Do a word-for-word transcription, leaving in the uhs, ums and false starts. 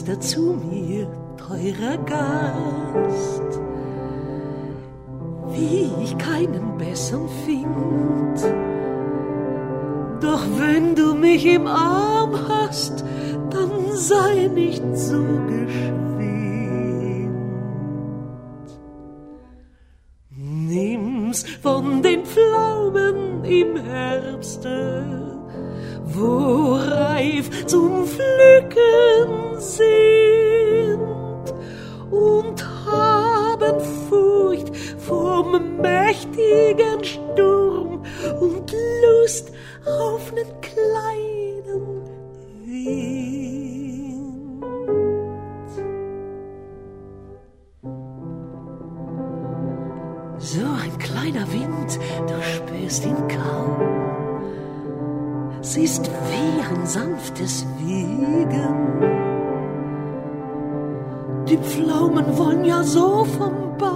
Fenster zu mir, teurer Gast. Wie ich keinen bessern find, doch wenn du mich im Arm hast, dann sei nicht so geschwind. Nimm's von den Pflaumen im Herbste, wo reif zum Pflücken sind, und haben Furcht vom mächtigen Sturm und Lust auf nen kleinen Wind. So ein kleiner Wind, du spürst ihn kaum. Es ist wie ein sanftes Wiegen. Die Pflaumen wollen ja so vom Baum.